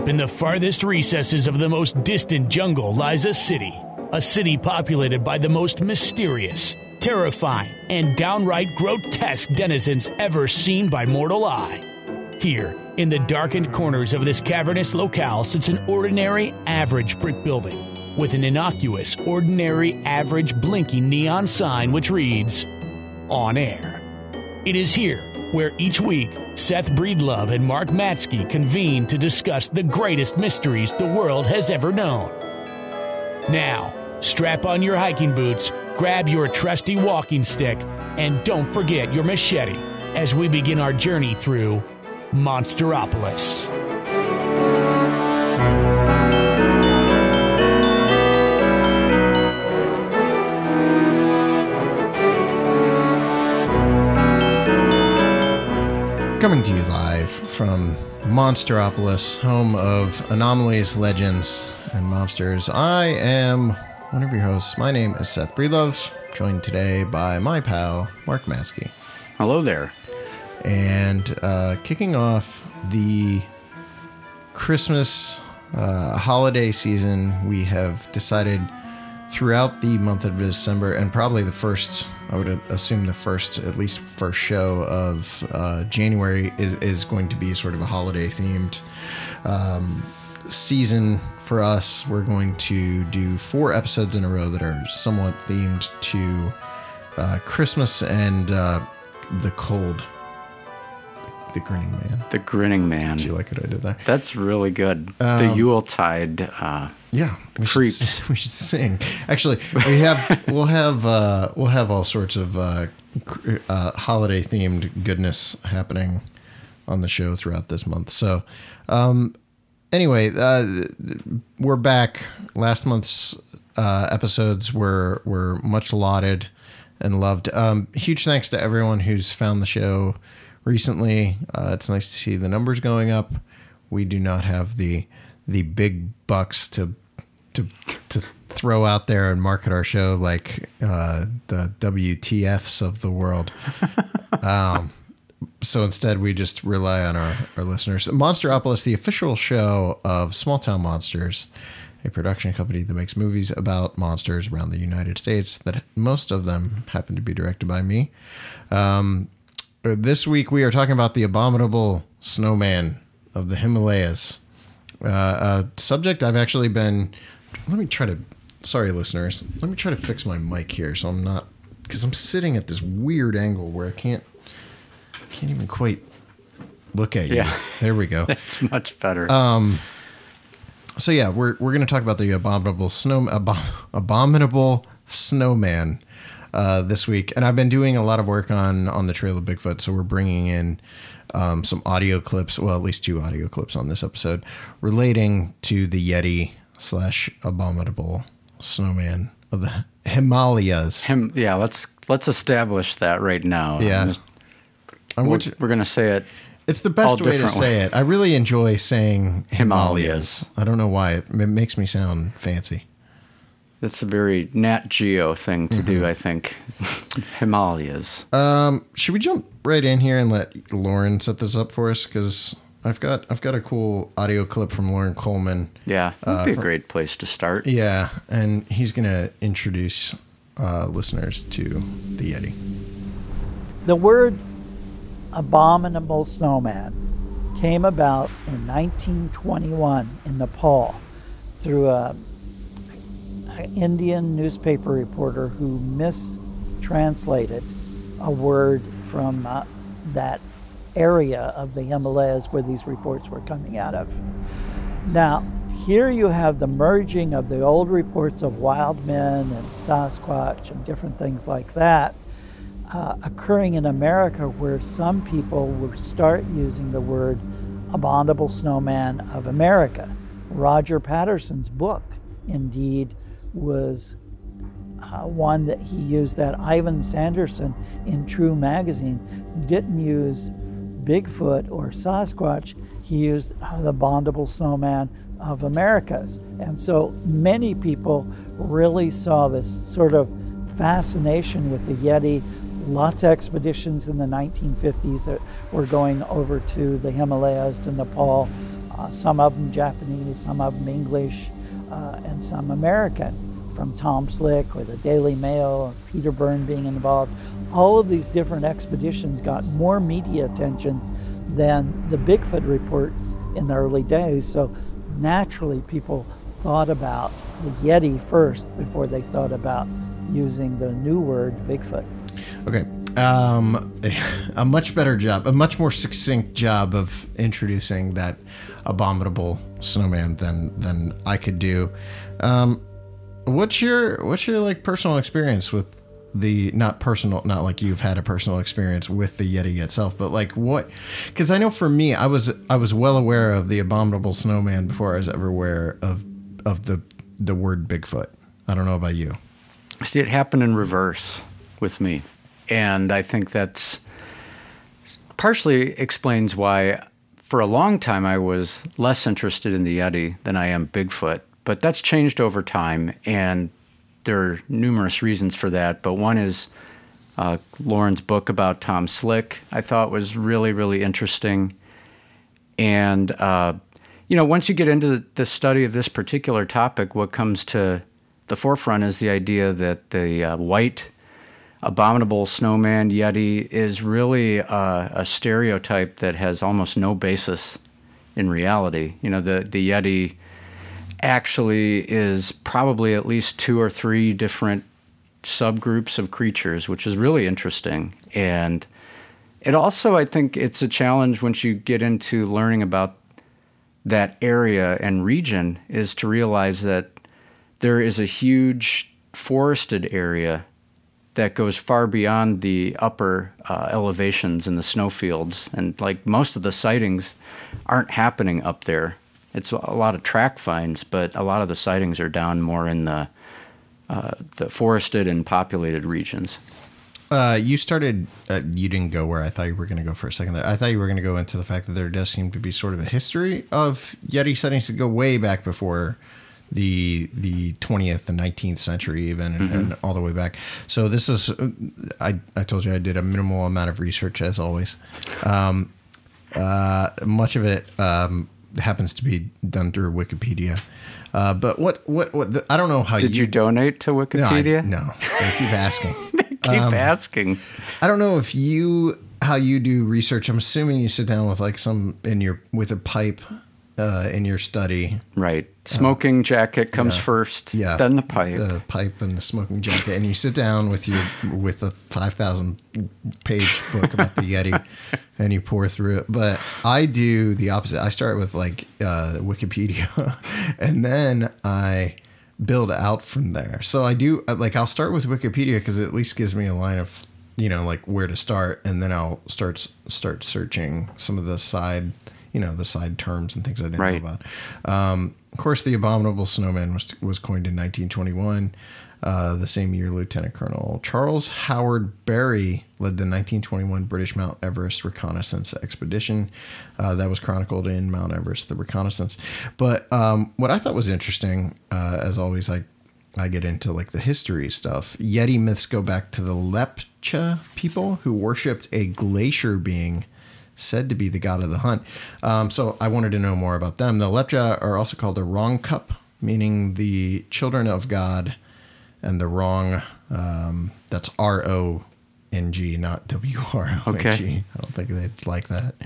Deep in the farthest recesses of the most distant jungle lies a city populated by the most mysterious, terrifying, and downright grotesque denizens ever seen by mortal eye. Here, in the darkened corners of this cavernous locale sits an ordinary, average brick building with an innocuous, ordinary, average blinking neon sign which reads, On Air. It is here where each week Seth Breedlove and Mark Matsky convene to discuss the greatest mysteries the world has ever known. Now, strap on your hiking boots, grab your trusty walking stick, and don't forget your machete as we begin our journey through Monsteropolis. Coming to you live from Monsteropolis, home of anomalies, legends, and monsters. I am one of your hosts. My name is Seth Breedlove, joined today by my pal, Mark Matsky. Hello there. And kicking off the Christmas holiday season, we have decided throughout the month of December, and probably the first, I would assume at least first show of January is going to be sort of a holiday themed season for us. We're going to do 4 episodes in a row that are somewhat themed to Christmas and the cold. The Grinning Man. The Grinning Man. Did you like what I did there? That's really good. The Yuletide yeah, creeps. We should sing. Actually, we'll have all sorts of holiday themed goodness happening on the show throughout this month. So, anyway, we're back. Last month's episodes were much lauded and loved. Huge thanks to everyone who's found the show recently. It's nice to see the numbers going up. We do not have the big bucks to throw out there and market our show like the WTFs of the world. So instead, we just rely on our listeners. Monsteropolis, the official show of Small Town Monsters, a production company that makes movies about monsters around the United States, that most of them happen to be directed by me. This week, we are talking about the abominable snowman of the Himalayas. A subject I've actually been... Sorry, listeners. Let me try to fix my mic here so I'm not... Because I'm sitting at this weird angle where I can't even quite look at you. Yeah. There we go. That's much better. So yeah, we're going to talk about the abominable snowman this week, and I've been doing a lot of work on the Trail of Bigfoot. So we're bringing in some audio clips, well, at least 2 audio clips on this episode relating to the Yeti / abominable snowman of the Himalayas. Yeah, let's establish that right now. Yeah, we're going to say it. It's the best way to say it. I really enjoy saying Himalayas. I don't know why. It makes me sound fancy. It's a very Nat Geo thing to do, I think. Himalayas. Should we jump right in here and let Lauren set this up for us? Because I've got a cool audio clip from Lauren Coleman. Yeah, that'd be a great place to start. Yeah, and he's going to introduce listeners to the Yeti. The word abominable snowman came about in 1921 in Nepal through an Indian newspaper reporter who mistranslated a word from that area of the Himalayas where these reports were coming out of. Now, here you have the merging of the old reports of wild men and Sasquatch and different things like that occurring in America, where some people will start using the word abominable snowman of America. Roger Patterson's book, indeed, was one that he used, that Ivan Sanderson in True Magazine didn't use Bigfoot or Sasquatch. He used the abominable snowman of Americas. And so many people really saw this sort of fascination with the Yeti. Lots of expeditions in the 1950s that were going over to the Himalayas, to Nepal, some of them Japanese, some of them English, and some American, from Tom Slick or the Daily Mail or Peter Byrne being involved. All of these different expeditions got more media attention than the Bigfoot reports in the early days. So naturally, people thought about the Yeti first before they thought about using the new word Bigfoot. Okay. A much better job, a much more succinct job of introducing that abominable snowman than I could do. What's your like personal experience with not like you've had a personal experience with the Yeti itself, but like what? Because I know for me, I was well aware of the abominable snowman before I was ever aware of the word Bigfoot. I don't know about you. See, it happened in reverse with me. And I think that's partially explains why for a long time I was less interested in the Yeti than I am Bigfoot. But that's changed over time, and there are numerous reasons for that. But one is Lauren's book about Tom Slick I thought was really, really interesting. And, once you get into the study of this particular topic, what comes to the forefront is the idea that the white abominable snowman Yeti is really a stereotype that has almost no basis in reality. The Yeti actually is probably at least 2 or 3 different subgroups of creatures, which is really interesting. And it also, I think it's a challenge once you get into learning about that area and region, is to realize that there is a huge forested area that goes far beyond the upper elevations in the snowfields. And like most of the sightings aren't happening up there. It's a lot of track finds, but a lot of the sightings are down more in the forested and populated regions. You started, you didn't go where I thought you were going to go for a second there. I thought you were going to go into the fact that there does seem to be sort of a history of Yeti sightings that go way back before the 20th and 19th century even, and all the way back. So this is, I told you I did a minimal amount of research as always. Much of it happens to be done through Wikipedia. But what I don't know how Did you donate to Wikipedia? No, I keep asking. Keep asking. I don't know how you do research. I'm assuming you sit down with like with a pipe in your study. Right. Smoking jacket comes first, then the pipe. The pipe and the smoking jacket. And you sit down with a 5,000 page book about the Yeti and you pour through it. But I do the opposite. I start with like Wikipedia and then I build out from there. So I do I'll start with Wikipedia because it at least gives me a line of, like where to start. And then I'll start searching some of the side terms and things I didn't know about. Of course, the abominable snowman was coined in 1921. The same year, Lieutenant Colonel Charles Howard Berry led the 1921 British Mount Everest reconnaissance expedition. That was chronicled in Mount Everest, the reconnaissance. But what I thought was interesting, as always, I get into like the history stuff. Yeti myths go back to the Lepcha people who worshipped a glacier being said to be the god of the hunt. So I wanted to know more about them. The Lepcha are also called the Rongkup, meaning the children of God, and the Rong, that's R-O-N-G, not W-R-O-N-G. Okay. I don't think they'd like that.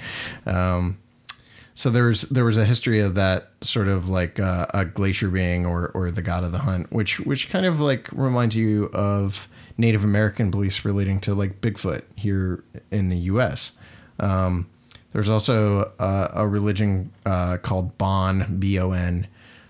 So there was a history of that sort of like a glacier being or the god of the hunt, which kind of like reminds you of Native American beliefs relating to like Bigfoot here in the U.S. There's also a religion called Bon, B-O-N.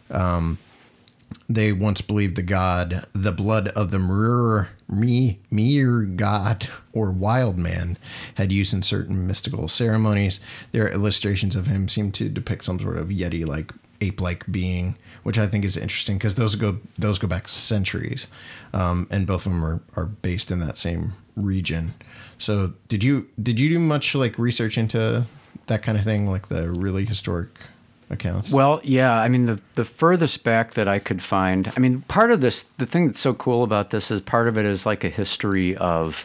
They once believed the blood of the Mir god or wild man had used in certain mystical ceremonies. Their illustrations of him seem to depict some sort of Yeti-like, ape-like being, which I think is interesting because those go back centuries, and both of them are based in that same region. So did you do much like research into that kind of thing, like the really historic accounts? Well, yeah. I mean, the furthest back that I could find, I mean, part of this, the thing that's so cool about this is part of it is like a history of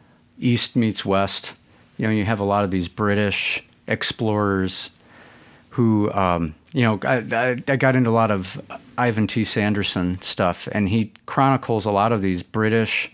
East meets West. You have a lot of these British explorers who, I got into a lot of Ivan T. Sanderson stuff, and he chronicles a lot of these British,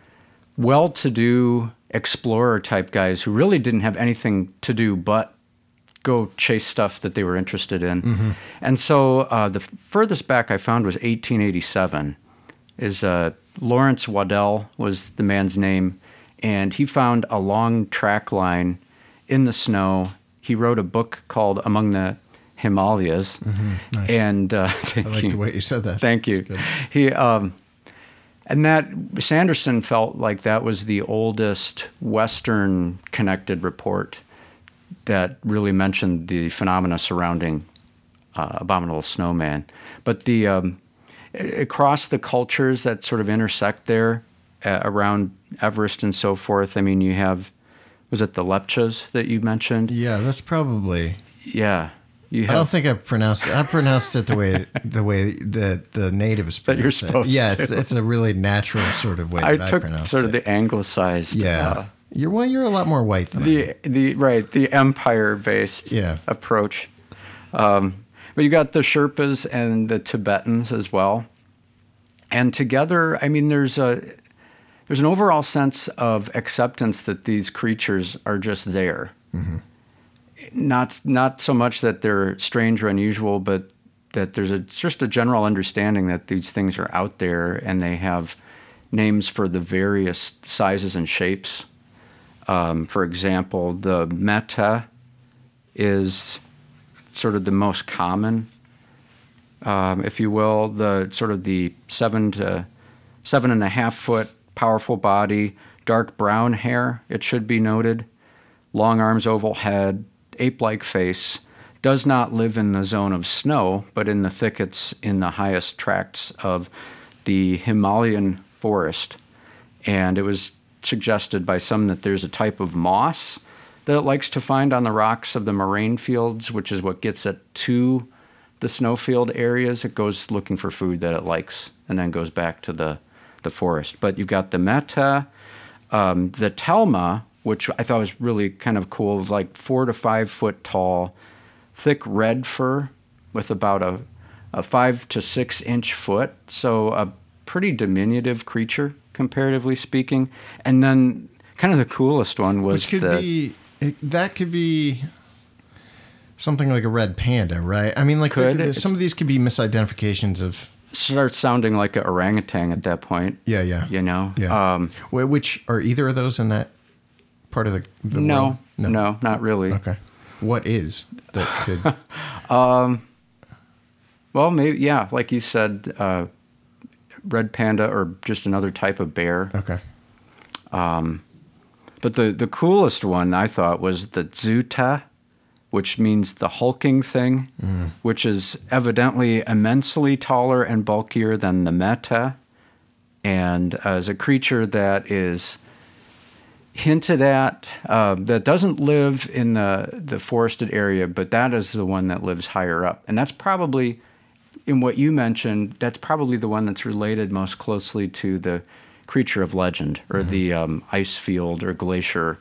well-to-do explorer-type guys who really didn't have anything to do but go chase stuff that they were interested in. Mm-hmm. And so the furthest back I found was 1887. Lawrence Waddell was the man's name, and he found a long track line in the snow. He wrote a book called Among the Himalayas. Mm-hmm. Nice. And I like the way you said that. Thank you. He and that Sanderson felt like that was the oldest Western connected report that really mentioned the phenomena surrounding abominable snowman. But the across the cultures that sort of intersect there around Everest and so forth, I mean, you have, was it the Lepchas that you mentioned? Yeah, that's probably. Yeah. I don't think I pronounced it. I pronounced it the way that the natives pronounce that you're supposed it. Yeah, to. it's a really natural sort of way that I took pronounced sort it. of the anglicized. Yeah. You're a lot more white than the empire-based approach. But you got the Sherpas and the Tibetans as well, and together, I mean, there's an overall sense of acceptance that these creatures are just there. Mm-hmm. Not so much that they're strange or unusual, but that there's just a general understanding that these things are out there and they have names for the various sizes and shapes. For example, the Meta is sort of the most common, if you will, the sort of the 7 to 7.5 foot powerful body, dark brown hair, it should be noted, long arms, oval head, ape-like face, does not live in the zone of snow, but in the thickets in the highest tracts of the Himalayan forest. And it was suggested by some that there's a type of moss that it likes to find on the rocks of the moraine fields, which is what gets it to the snowfield areas. It goes looking for food that it likes and then goes back to the forest. But you've got the Meta, the Telma, which I thought was really kind of cool, like 4 to 5 foot tall, thick red fur with about a 5 to 6 inch foot. So a pretty diminutive creature, comparatively speaking. And then kind of the coolest one was that could be something like a red panda, right? I mean, like some of these could be misidentifications of. Starts sounding like an orangutan at that point. Yeah. You know? Yeah. Which are either of those in that part of the world? No, not really. Okay. What is that could? Well, maybe, yeah, like you said, red panda or just another type of bear. Okay. But the coolest one I thought was the Zuta, which means the hulking thing, which is evidently immensely taller and bulkier than the Meta, and is a creature that is hinted at, that doesn't live in the forested area, but that is the one that lives higher up. And that's probably, in what you mentioned, that's probably the one that's related most closely to the creature of legend, or the ice field or glacier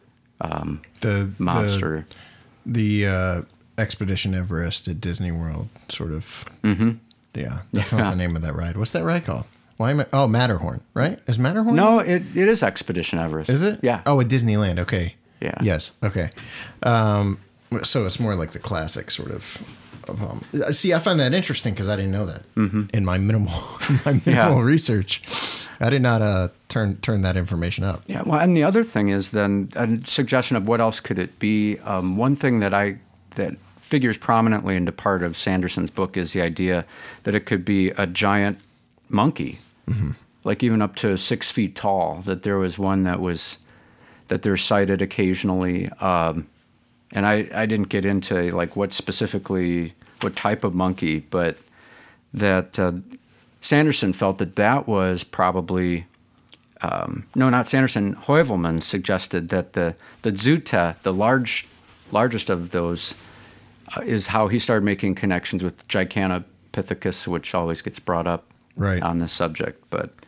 monster. The Expedition Everest at Disney World, sort of. Mm-hmm. Yeah, that's not the name of that ride. What's that ride called? Why am I? Oh, Matterhorn, right? Is Matterhorn? No, it is Expedition Everest. Is it? Yeah. Oh, at Disneyland. Okay. Yeah. Yes. Okay. So it's more like the classic sort of. See, I find that interesting because I didn't know that in my minimal research. I did not turn that information up. Yeah. Well, and the other thing is then a suggestion of what else could it be. One thing that figures prominently into part of Sanderson's book is the idea that it could be a giant monkey, like even up to 6 feet tall. That there was one that they're sighted occasionally. And I didn't get into like what type of monkey, but that Sanderson felt that was probably, not Sanderson, Heuvelman suggested that the Zuta, the largest of those, is how he started making connections with Gigantopithecus, which always gets brought up on this subject. But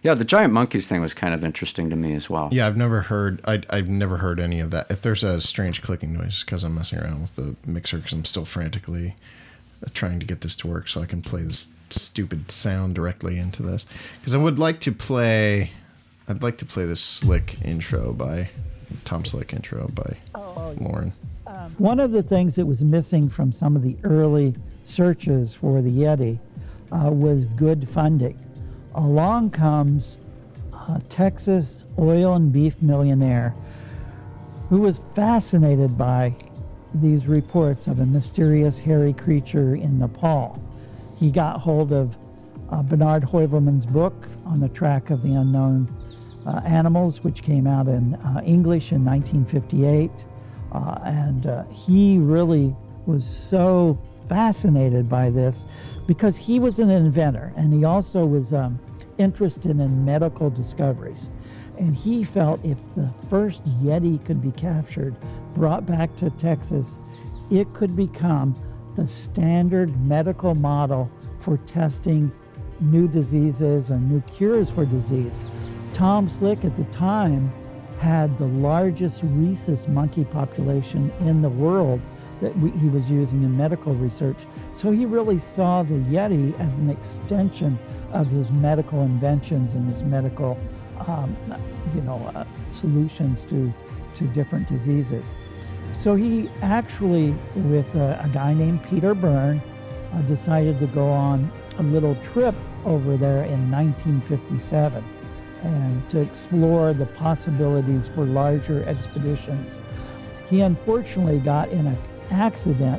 Yeah, the giant monkeys thing was kind of interesting to me as well. Yeah, I've never heard any of that. If there's a strange clicking noise, because I'm messing around with the mixer, because I'm still frantically trying to get this to work so I can play this stupid sound directly into this. Because I'd like to play this Slick intro by Tom Slick intro by Lauren. One of the things that was missing from some of the early searches for the Yeti was good funding. Along comes a Texas oil and beef millionaire who was fascinated by these reports of a mysterious hairy creature in Nepal. He got hold of Bernard Heuvelmann's book, On the Track of the Unknown Animals, which came out in English in 1958. And he really was so fascinated by this because he was an inventor, and he also was interested in medical discoveries. And he felt if the first Yeti could be captured, brought back to Texas, it could become the standard medical model for testing new diseases or new cures for disease. Tom Slick at the time had the largest rhesus monkey population in the world that he was using in medical research. So he really saw the Yeti as an extension of his medical inventions and his medical solutions to different diseases. So he actually, with a guy named Peter Byrne, decided to go on a little trip over there in 1957 and to explore the possibilities for larger expeditions. He unfortunately got in an accident.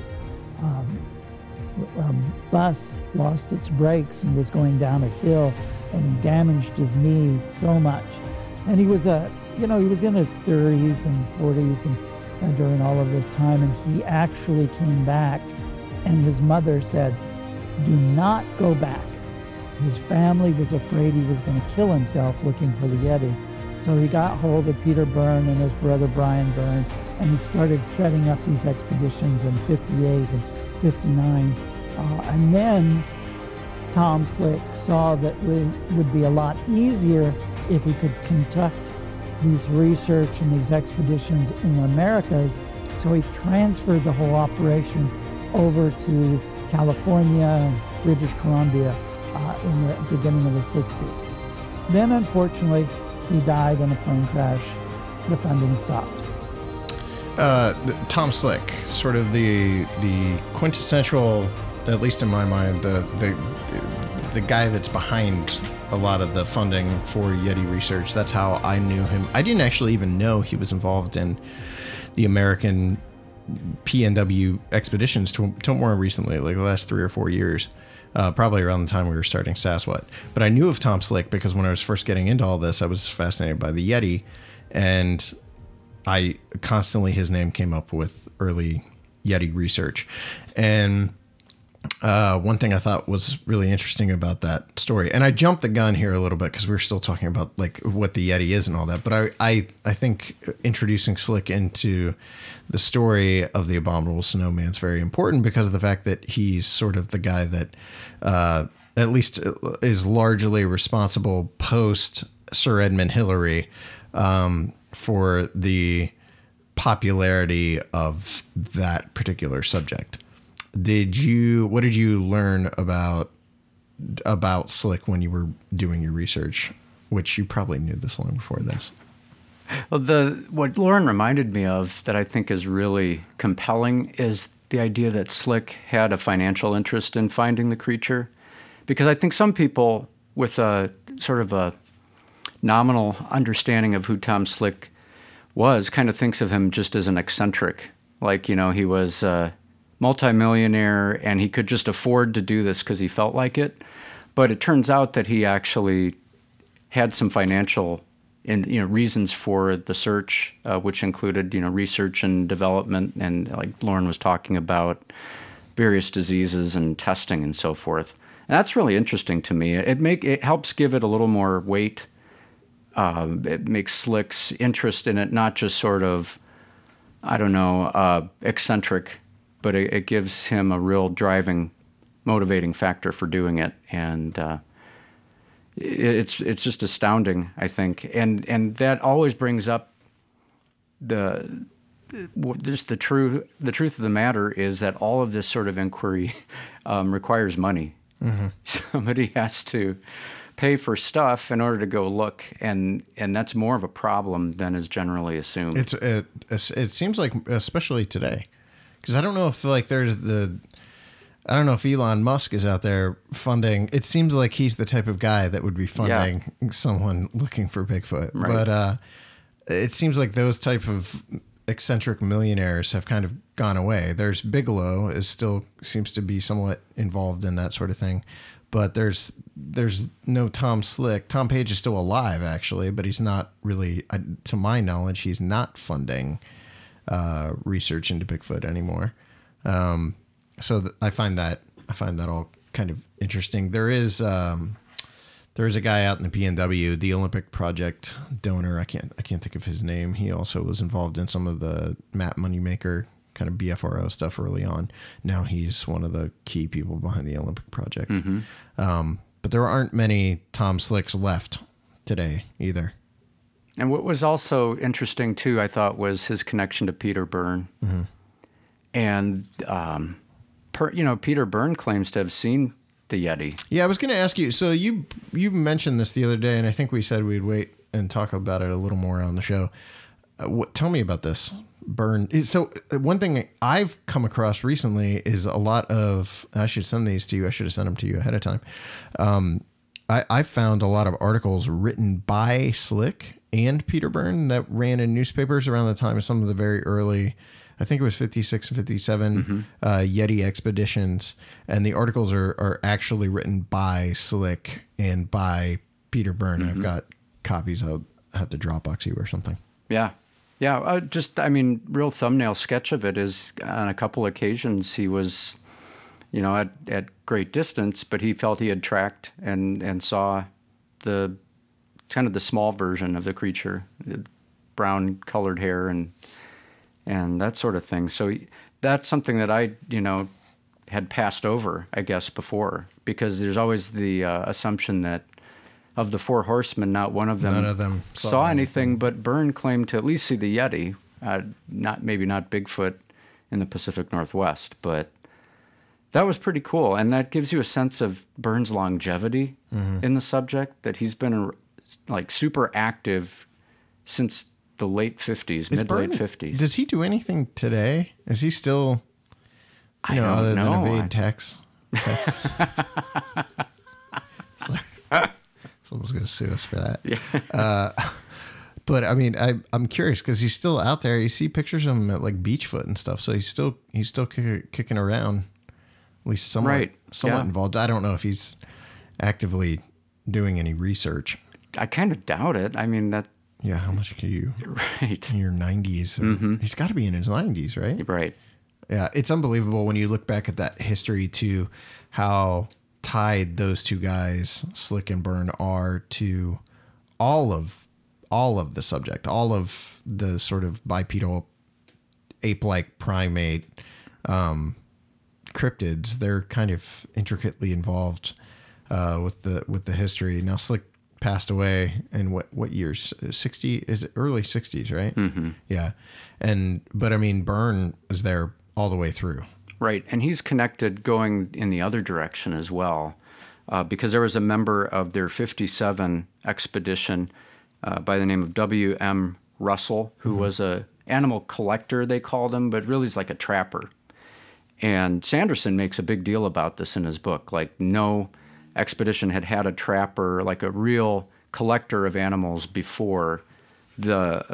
A bus lost its brakes and was going down a hill, and he damaged his knee so much. And he was he was in his 30s and 40s and during all of this time, and he actually came back, and his mother said, "Do not go back." His family was afraid he was going to kill himself looking for the Yeti. So he got hold of Peter Byrne and his brother Brian Byrne, and he started setting up these expeditions in 58 and 59. And then Tom Slick saw that it would be a lot easier if he could conduct these research and these expeditions in the Americas. So he transferred the whole operation over to California and British Columbia in the beginning of the 60s. Then, unfortunately, he died in a plane crash. The funding stopped. Tom Slick, sort of the quintessential, at least in my mind, the guy that's behind a lot of the funding for Yeti research. That's how I knew him. I didn't actually even know he was involved in the American PNW expeditions till more recently, like the last 3 or 4 years. Probably around the time we were starting Sasquatch. But I knew of Tom Slick because when I was first getting into all this, I was fascinated by the Yeti, and I constantly, his name came up with early Yeti research. And one thing I thought was really interesting about that story, and I jumped the gun here a little bit because we were still talking about like what the Yeti is and all that, but I think introducing Slick into the story of the Abominable Snowman is very important because of the fact that he's sort of the guy that at least is largely responsible post Sir Edmund Hillary for the popularity of that particular subject. What did you learn about Slick when you were doing your research, which you probably knew this long before this? Well, what Lauren reminded me of that I think is really compelling is the idea that Slick had a financial interest in finding the creature. Because I think some people with a sort of a nominal understanding of who Tom Slick was kind of thinks of him just as an eccentric. Like, he was a multimillionaire and he could just afford to do this because he felt like it. But it turns out that he actually had some financial reasons for the search, which included, research and development, and like Lauren was talking about, various diseases and testing and so forth. And that's really interesting to me. It helps give it a little more weight. It makes Slick's interest in it not just sort of, eccentric, but it gives him a real driving, motivating factor for doing it. And it's just astounding, I think, and that always brings up the truth of the matter is that all of this sort of inquiry requires money. Mm-hmm. Somebody has to pay for stuff in order to go look, and that's more of a problem than is generally assumed. It seems like, especially today, because I don't know if I don't know if Elon Musk is out there funding. It seems like he's the type of guy that would be funding someone looking for Bigfoot. Right. But it seems like those type of eccentric millionaires have kind of gone away. There's Bigelow still seems to be somewhat involved in that sort of thing. But there's no Tom Slick. Tom Page is still alive, actually, but he's not really, to my knowledge, he's not funding research into Bigfoot anymore. So I find that all kind of interesting. There is a guy out in the PNW, the Olympic Project donor. I can't think of his name. He also was involved in some of the Map Moneymaker kind of BFRO stuff early on. Now he's one of the key people behind the Olympic Project. Mm-hmm. But there aren't many Tom Slicks left today either. And what was also interesting too, I thought, was his connection to Peter Byrne. Mm-hmm. And Peter Byrne claims to have seen the Yeti. Yeah, I was going to ask you. So you mentioned this the other day, and I think we said we'd wait and talk about it a little more on the show. Tell me about this, Byrne. So one thing I've come across recently is a lot of. I should send these to you. I should have sent them to you ahead of time. I found a lot of articles written by Slick and Peter Byrne that ran in newspapers around the time of some of the very early. I think it was 56 and 57 Yeti expeditions. And the articles are actually written by Slick and by Peter Byrne. Mm-hmm. I've got copies. I'll have to Dropbox you or something. Yeah. Yeah. Real thumbnail sketch of it is on a couple occasions he was, at great distance, but he felt he had tracked and saw the kind of the small version of the creature, the brown colored hair and that sort of thing. So that's something that I, had passed over, I guess, before, because there's always the assumption that of the four horsemen, none of them saw anything, but Byrne claimed to at least see the Yeti, maybe not Bigfoot in the Pacific Northwest, but that was pretty cool. And that gives you a sense of Byrne's longevity in the subject, that he's been super active since the late 50s, mid-late 50s. Does he do anything today? Is he still, I don't other know. than evade text? Someone's going to sue us for that. Yeah. But I'm curious because he's still out there. You see pictures of him at Beachfoot and stuff. So he's still kicking around, at least somewhat involved. I don't know if he's actively doing any research. I kind of doubt it. Yeah, how much can you? Right. In your 90s. Mm-hmm. He's got to be in his 90s, right? Right. Yeah, it's unbelievable when you look back at that history to how tied those two guys, Slick and Byrne, are to all of the subject, all of the sort of bipedal ape-like primate cryptids. They're kind of intricately involved with the history. Now, Slick passed away in what years? 60? Is it early 60s, right? Mm-hmm. Yeah. But Byrne was there all the way through. Right. And he's connected going in the other direction as well, because there was a member of their 57 expedition by the name of W.M. Russell, who was a animal collector, they called him, but really is like a trapper. And Sanderson makes a big deal about this in his book. No expedition had a trapper, a real collector of animals before. There's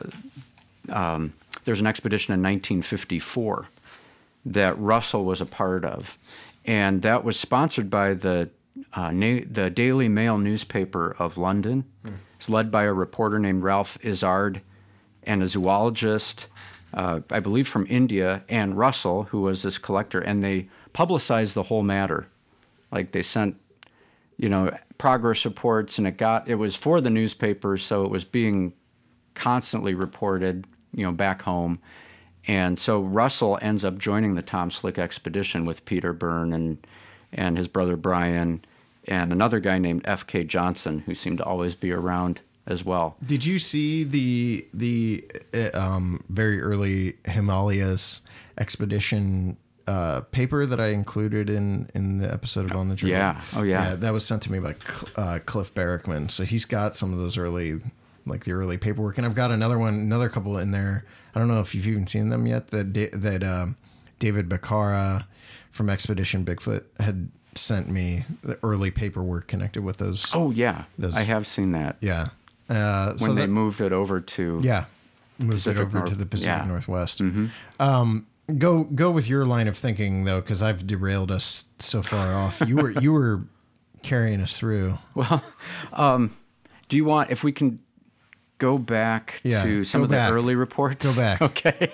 an expedition in 1954 that Russell was a part of, and that was sponsored by the Daily Mail newspaper of London. It's led by a reporter named Ralph Izard and a zoologist, I believe from India, and Russell, who was this collector, and they publicized the whole matter. They sent progress reports, and it was for the newspapers, so it was being constantly reported, back home. And so Russell ends up joining the Tom Slick expedition with Peter Byrne and his brother Brian, and another guy named F.K. Johnson, who seemed to always be around as well. Did you see the very early Himalayas expedition paper that I included in the episode of On the Journey? Yeah. Oh, yeah. That was sent to me by Cliff Barrickman. So he's got some of those early, like the early paperwork, and I've got another couple in there. I don't know if you've even seen them yet. That David Becerra from Expedition Bigfoot had sent me the early paperwork connected with those. Oh yeah, I have seen that. Yeah. When they moved it over to moved Pacific it over North, to the Pacific Northwest. Mm-hmm. Go with your line of thinking though, because I've derailed us so far off. You were carrying us through. Well, do you want, if we can go back to some of the early reports? Go back. Okay.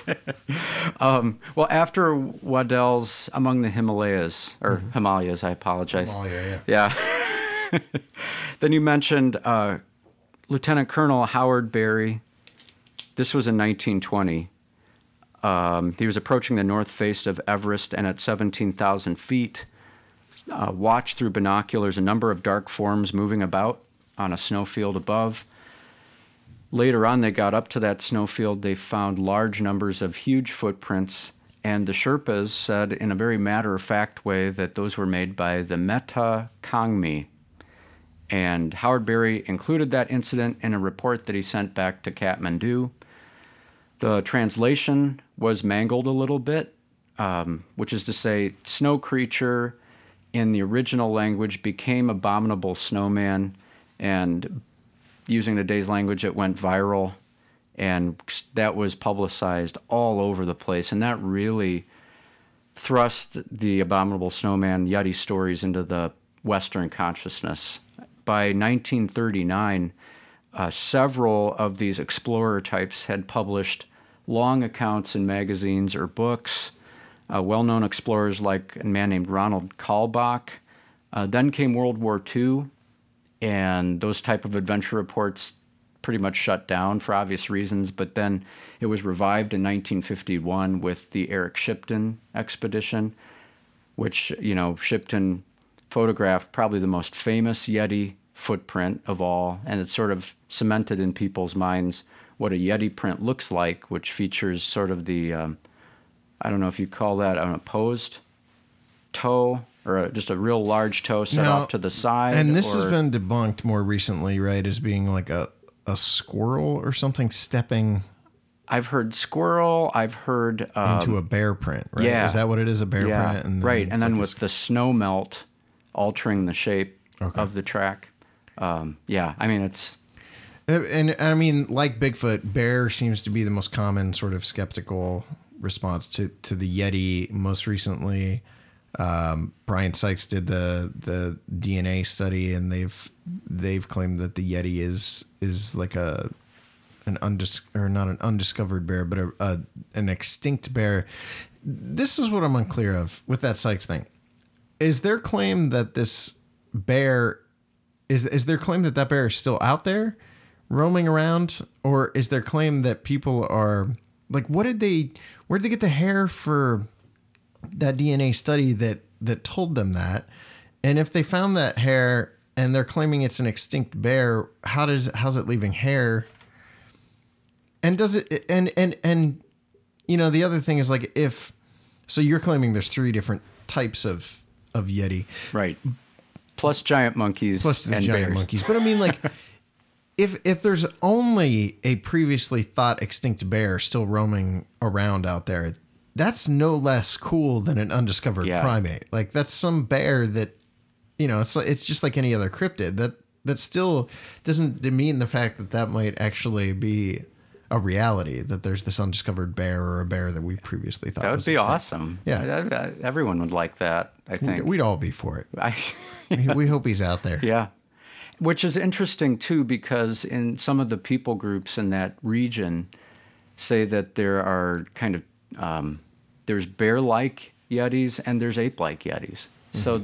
Well, after Waddell's Among the Himalayas, or Himalayas, I apologize. Himalaya, Yeah. Then you mentioned Lieutenant Colonel Howard Berry. This was in 1920. He was approaching the north face of Everest, and at 17,000 feet, watched through binoculars a number of dark forms moving about on a snowfield above. Later on, they got up to that snowfield. They found large numbers of huge footprints, and the Sherpas said in a very matter-of-fact way that those were made by the Meta Kangmi. And Howard Berry included that incident in a report that he sent back to Kathmandu. The translation was mangled a little bit, which is to say, snow creature in the original language became abominable snowman, and using today's language, it went viral, and that was publicized all over the place, and that really thrust the abominable snowman Yeti stories into the Western consciousness. By 1939, several of these explorer types had published long accounts in magazines or books. Well-known explorers like a man named Ronald Kaulbach. Then came World War II, and those type of adventure reports pretty much shut down for obvious reasons, but then it was revived in 1951 with the Eric Shipton expedition, which, Shipton photographed probably the most famous Yeti footprint of all, and it sort of cemented in people's minds what a Yeti print looks like, which features sort of the, I don't know if you call that an opposed toe, or just a real large toe set off to the side. And this has been debunked more recently, right, as being like a squirrel or something stepping. I've heard squirrel. I've heard into a bear print, right? Yeah. Is that what it is, a bear print? And right, and then with the snow melt altering the shape of the track. I mean, it's... And I mean, like Bigfoot, bear seems to be the most common sort of skeptical response to the Yeti. Most recently, Brian Sykes did the DNA study, and they've claimed that the Yeti is like not an undiscovered bear, but an extinct bear. This is what I'm unclear of with that Sykes thing. Is their claim that this bear is their claim that bear is still out there roaming around, or is their claim that people are like, where did they get the hair for that DNA study that told them that? And if they found that hair and they're claiming it's an extinct bear, how's it leaving hair? And does it, and the other thing is, like, so you're claiming there's 3 different types of Yeti. Right. Plus giant monkeys. Plus the and giant bears. monkeys. But I mean, like, if there's only a previously thought extinct bear still roaming around out there, that's no less cool than an undiscovered primate. Like, that's some bear that, it's just like any other cryptid. That still doesn't demean the fact that might actually be a reality, that there's this undiscovered bear, or a bear that we previously thought that was would be extinct. Awesome. Yeah. Everyone would like that, I think. We'd all be for it. We hope he's out there. Yeah. Which is interesting, too, because in some of the people groups in that region say that there are kind of, there's bear-like Yetis and there's ape-like Yetis. Mm-hmm. So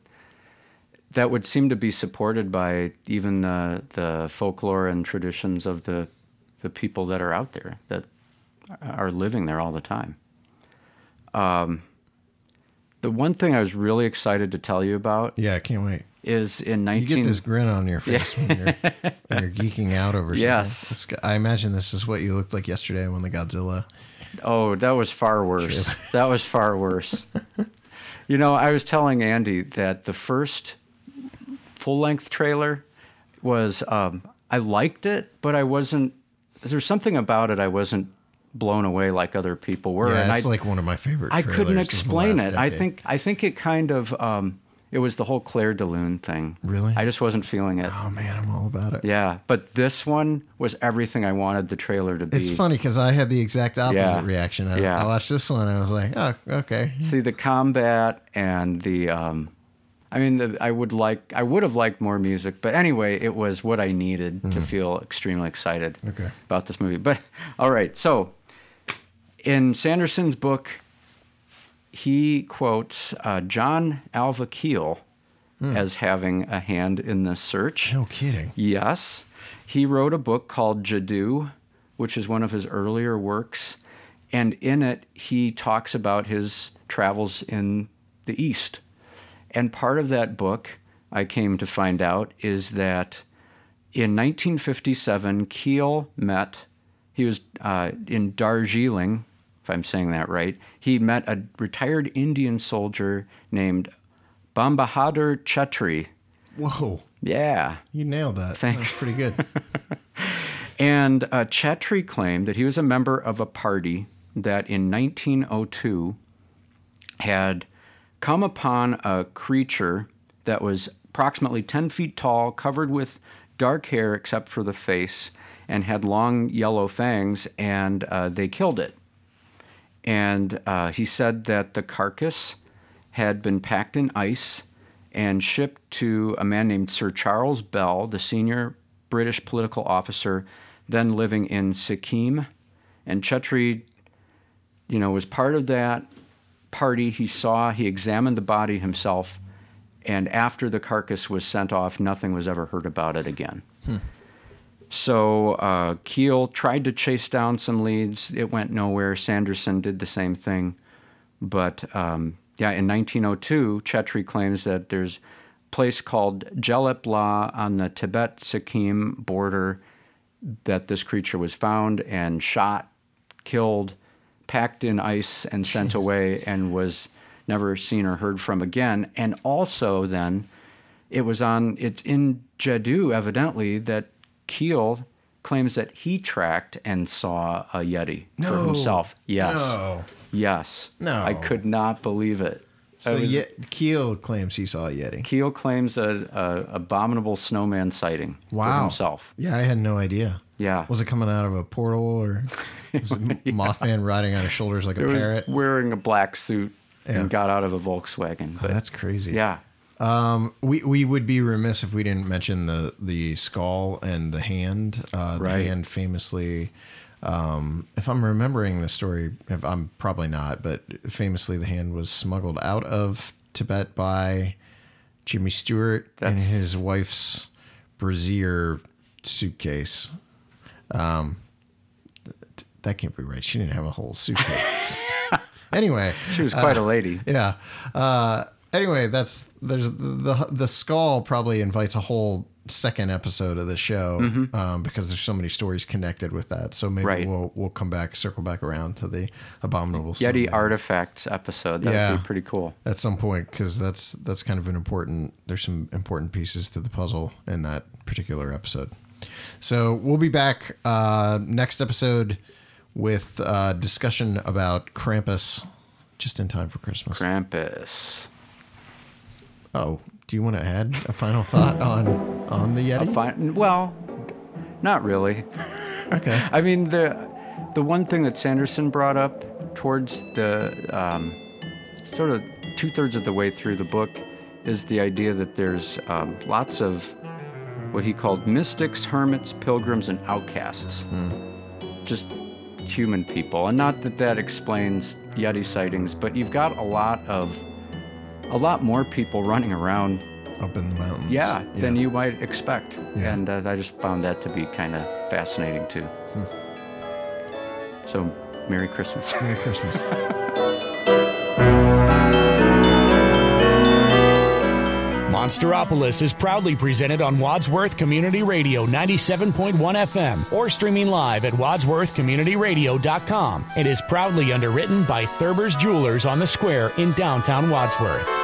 that would seem to be supported by even the folklore and traditions of the people that are out there, that are living there all the time. The one thing I was really excited to tell you about Yeah, I can't wait. is in You get this grin on your face when you're geeking out over something. Yes. I imagine this is what you looked like yesterday when the Godzilla. Oh, that was far worse. That was far worse. You know, I was telling Andy that the first full-length trailer was, I liked it, but there's something about it I wasn't blown away like other people were. Yeah, and it's like one of my favorite trailers. I couldn't of the explain last it. I decade. think it kind of, it was the whole Claire de Lune thing. Really? I just wasn't feeling it. Oh, man, I'm all about it. Yeah, but this one was everything I wanted the trailer to be. It's funny because I had the exact opposite Yeah. reaction. Yeah. I watched this one and I was like, oh, okay. See the combat and the, I would have liked more music, but anyway, it was what I needed to feel extremely excited Okay. about this movie. But all right, so in Sanderson's book, he quotes John Alva Keel as having a hand in this search. No kidding. Yes. He wrote a book called Jadoo, which is one of his earlier works. And in it, he talks about his travels in the East. And part of that book, I came to find out, is that in 1957, Keel he was in Darjeeling, if I'm saying that right. He met a retired Indian soldier named Bambahadur Chetri. Whoa. Yeah. You nailed that. Thanks. That's pretty good. And Chetri claimed that he was a member of a party that in 1902 had come upon a creature that was approximately 10 feet tall, covered with dark hair except for the face, and had long yellow fangs, and they killed it. And he said that the carcass had been packed in ice and shipped to a man named Sir Charles Bell, the senior British political officer then living in Sikkim. And Chetri, was part of that party. He examined the body himself, and after the carcass was sent off, nothing was ever heard about it again. So Keel tried to chase down some leads. It went nowhere. Sanderson did the same thing. But, in 1902, Chetri claims that there's a place called Jelip-La on the Tibet-Sikkim border that this creature was found and shot, killed, packed in ice, and sent away, and was never seen or heard from again. And also then, it's in Jadoo, evidently, that Keel claims that he tracked and saw a Yeti for himself. Yes. No. Yes. No. I could not believe it. So Keel claims he saw a Yeti. Keel claims a abominable snowman sighting for himself. Yeah, I had no idea. Yeah. Was it coming out of a portal, or was it Mothman riding on his shoulders like a parrot? Wearing a black suit Yeah. and got out of a Volkswagen. But That's crazy. yeah. We would be remiss if we didn't mention the skull and the hand. The Right. hand famously, if I'm remembering the story, if I'm probably not, but famously the hand was smuggled out of Tibet by Jimmy Stewart in his wife's brassiere suitcase. That can't be right. She didn't have a whole suitcase. Anyway, She was quite a lady. yeah. Anyway, there's the skull probably invites a whole second episode of the show because there's so many stories connected with that. So maybe we'll circle back around to the abominable Yeti snowman artifacts episode. That would be pretty cool. at some point, because that's kind of an important. There's some important pieces to the puzzle in that particular episode. So we'll be back next episode with discussion about Krampus, just in time for Christmas. Krampus. Oh, do you want to add a final thought on the Yeti? Well, not really. Okay. I mean, the one thing that Sanderson brought up towards the sort of 2/3 of the way through the book is the idea that there's lots of what he called mystics, hermits, pilgrims, and outcasts. Just human people. And not that explains Yeti sightings, but you've got a lot more people running around Up in the mountains. than you might expect. Yeah. And I just found that to be kind of fascinating too. So, Merry Christmas. Merry Christmas. Monsteropolis is proudly presented on Wadsworth Community Radio 97.1 FM or streaming live at wadsworthcommunityradio.com. It is proudly underwritten by Thurber's Jewelers on the Square in downtown Wadsworth.